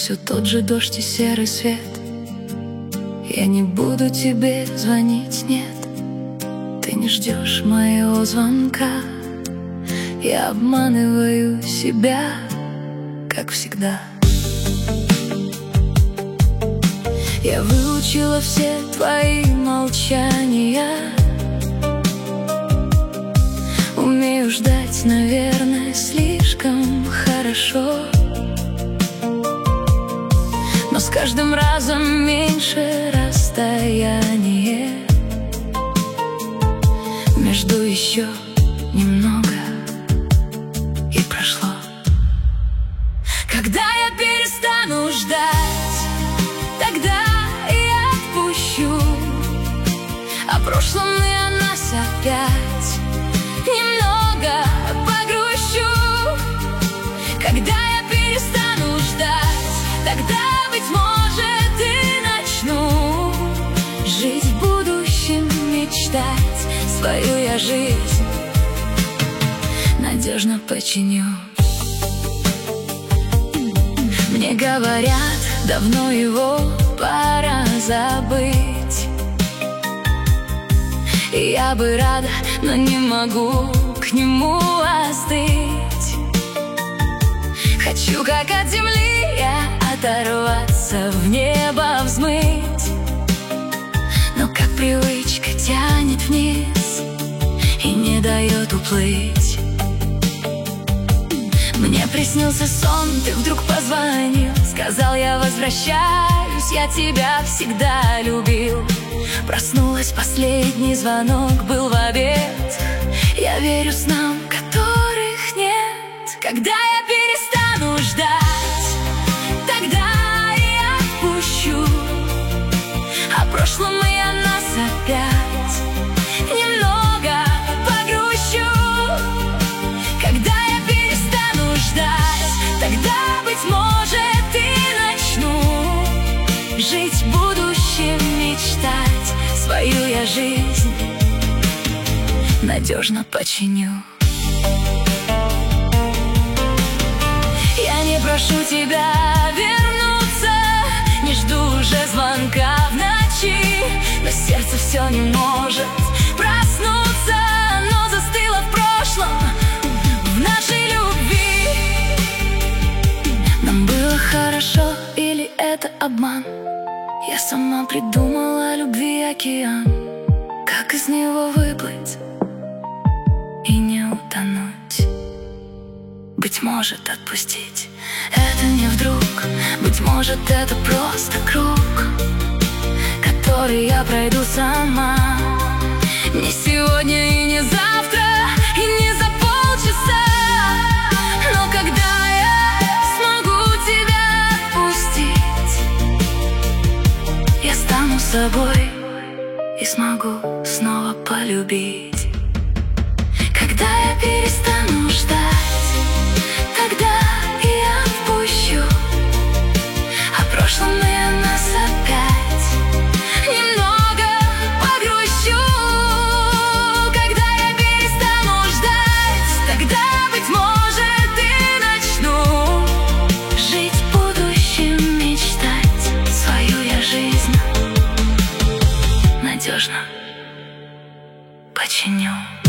все тот же дождь и серый свет. Я не буду тебе звонить, нет. Ты не ждешь моего звонка. Я обманываю себя, как всегда. Я выучила все твои молчания. Умею ждать, наверное, слишком хорошо. Но с каждым разом меньше расстояние между еще немного и прошло. Когда я перестану ждать, тогда я отпущу. О прошлом и о нас опять немного погрущу. Когда я перестану ждать, тогда, быть может, и начну жить в будущем, мечтать. Свою я жизнь надежно починю. Мне говорят, давно его пора забыть. И я бы рада, но не могу к нему остыть. Хочу, как от земли я, оторваться, в небо взмыть. Но как привычка тянет вниз и не дает уплыть. Мне приснился сон, ты вдруг позвонил. Сказал, я возвращаюсь, я тебя всегда любил. Проснулась, последний звонок был в обед. Я верю снам, которых нет. Когда я перестану ждать, тогда я отпущу. О прошлом и о нас опять немного погрущу. Когда я перестану ждать, тогда, быть может, и начну жить в будущем, мечтать. Свою я жизнь надежно починю. Я не прошу тебя вернуться, не жду уже звонка в ночи. Но сердце все не может проснуться. Оно застыло в прошлом, в нашей любви. Нам было хорошо или это обман? Я сама придумала любви океан. Как из него выплыть и не утонуть? Быть может, отпустить это не вдруг. Быть может, это просто круг, который я пройду сама. Не сегодня и не завтра, и не за полчаса. Но когда я смогу тебя отпустить, я стану собой и смогу снова полюбить. Когда я перестану ждать, тогда я отпущу. О прошлом и о нас опять немного погрущу. Когда я перестану ждать, тогда, быть может, и начну жить в будущем, мечтать. Свою я жизнь надежно починю.